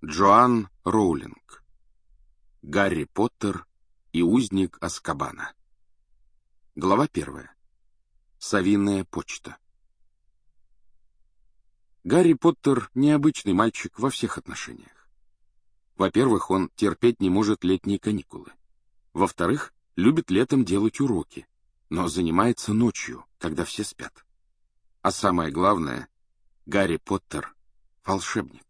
Джоан Роулинг. Гарри Поттер и узник Азкабана. Глава 1. Совиная почта. Гарри Поттер — необычный мальчик во всех отношениях. Во-первых, он терпеть не может летние каникулы. Во-вторых, любит летом делать уроки, но занимается ночью, когда все спят. А самое главное, Гарри Поттер — волшебник.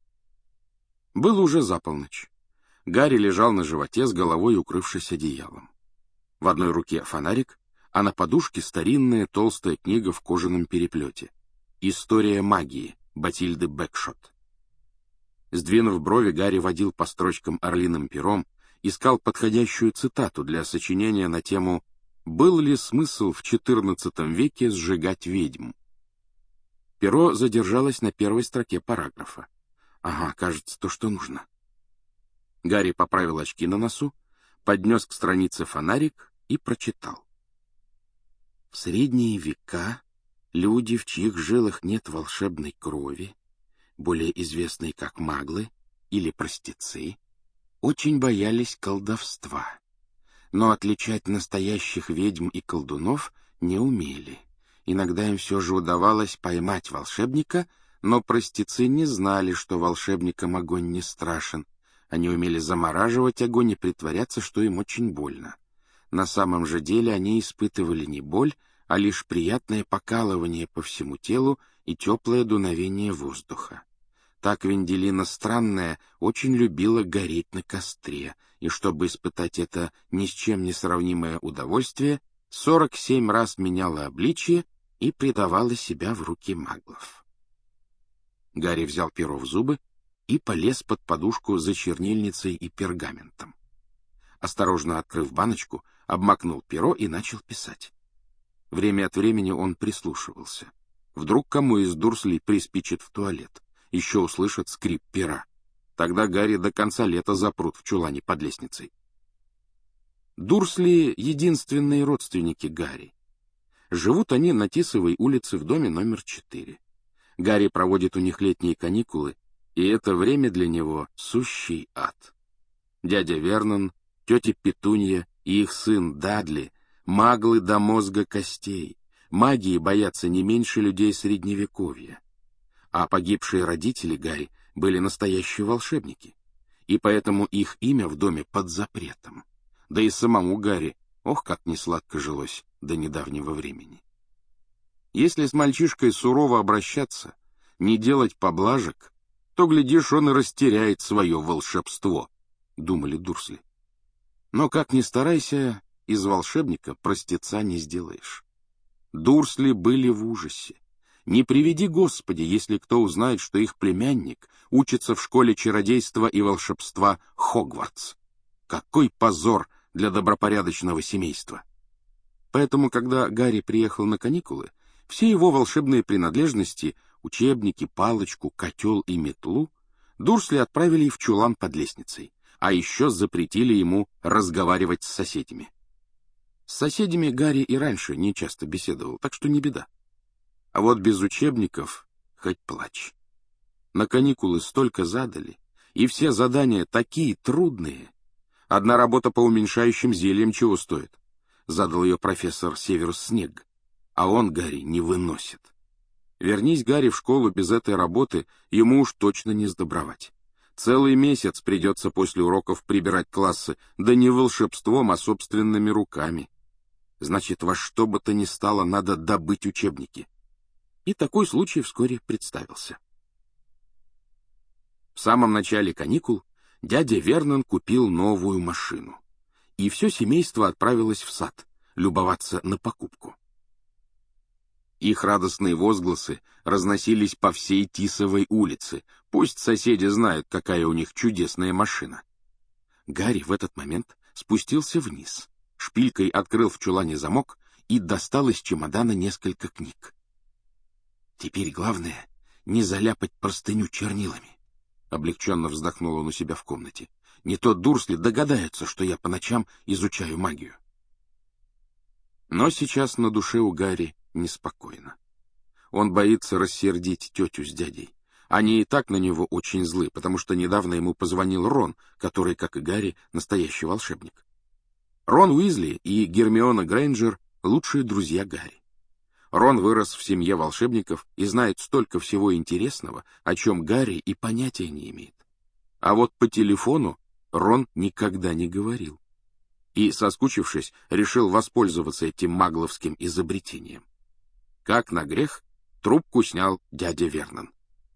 Было уже за полночь. Гарри лежал на животе с головой, укрывшись одеялом. В одной руке фонарик, а на подушке старинная толстая книга в кожаном переплете. «История магии» Батильды Бэкшот. Сдвинув брови, Гарри водил по строчкам орлиным пером, искал подходящую цитату для сочинения на тему «Был ли смысл в XIV веке сжигать ведьм?». Перо задержалось на первой строке параграфа. Ага, кажется, то, что нужно. Гарри поправил очки на носу, поднес к странице фонарик и прочитал. В средние века люди, в чьих жилах нет волшебной крови, более известные как маглы или простецы, очень боялись колдовства, но отличать настоящих ведьм и колдунов не умели. Иногда им все же удавалось поймать волшебника, но простецы не знали, что волшебникам огонь не страшен. Они умели замораживать огонь и притворяться, что им очень больно. На самом же деле они испытывали не боль, а лишь приятное покалывание по всему телу и теплое дуновение воздуха. Так Венделина Странная очень любила гореть на костре, и чтобы испытать это ни с чем не сравнимое удовольствие, 47 раз меняла обличие и предавала себя в руки маглов. Гарри взял перо в зубы и полез под подушку за чернильницей и пергаментом. Осторожно открыв баночку, обмакнул перо и начал писать. Время от времени он прислушивался. Вдруг кому из Дурслей приспичит в туалет, еще услышат скрип пера. Тогда Гарри до конца лета запрут в чулане под лестницей. Дурсли — единственные родственники Гарри. Живут они на Тисовой улице в доме номер 4. Гарри проводит у них летние каникулы, и это время для него сущий ад. Дядя Вернон, тетя Петунья и их сын Дадли — маглы до мозга костей, магии боятся не меньше людей Средневековья. А погибшие родители Гарри были настоящие волшебники, и поэтому их имя в доме под запретом. Да и самому Гарри, ох, как несладко жилось до недавнего времени. Если с мальчишкой сурово обращаться, не делать поблажек, то, глядишь, он и растеряет свое волшебство, — думали Дурсли. Но, как ни старайся, из волшебника простеца не сделаешь. Дурсли были в ужасе. Не приведи Господи, если кто узнает, что их племянник учится в школе чародейства и волшебства Хогвартс. Какой позор для добропорядочного семейства! Поэтому, когда Гарри приехал на каникулы, все его волшебные принадлежности — учебники, палочку, котел и метлу — Дурсли отправили в чулан под лестницей, а еще запретили ему разговаривать с соседями. С соседями Гарри и раньше не часто беседовал, так что не беда. А вот без учебников хоть плачь. На каникулы столько задали, и все задания такие трудные. Одна работа по уменьшающим зельям чего стоит? Задал ее профессор Северус Снегг. А он, Гарри, не выносит. Вернись Гарри в школу без этой работы, ему уж точно не сдобровать. Целый месяц придется после уроков прибирать классы, да не волшебством, а собственными руками. Значит, во что бы то ни стало, надо добыть учебники. И такой случай вскоре представился. В самом начале каникул дядя Вернон купил новую машину, и все семейство отправилось в сад любоваться на покупку. Их радостные возгласы разносились по всей Тисовой улице. Пусть соседи знают, какая у них чудесная машина. Гарри в этот момент спустился вниз, шпилькой открыл в чулане замок и достал из чемодана несколько книг. «Теперь главное — не заляпать простыню чернилами», — облегченно вздохнул он у себя в комнате. «Не то Дурсли догадаются, что я по ночам изучаю магию». Но сейчас на душе у Гарри неспокойно. Он боится рассердить тетю с дядей, Они и так на него очень злы, потому что недавно ему позвонил Рон, который, как и Гарри, настоящий волшебник. Рон Уизли и Гермиона Грейнджер — лучшие друзья Гарри. Рон вырос в семье волшебников и знает столько всего интересного, о чем Гарри и понятия не имеет. А вот по телефону Рон никогда не говорил. И, соскучившись, решил воспользоваться этим магловским изобретением. Как на грех, трубку снял дядя Вернон.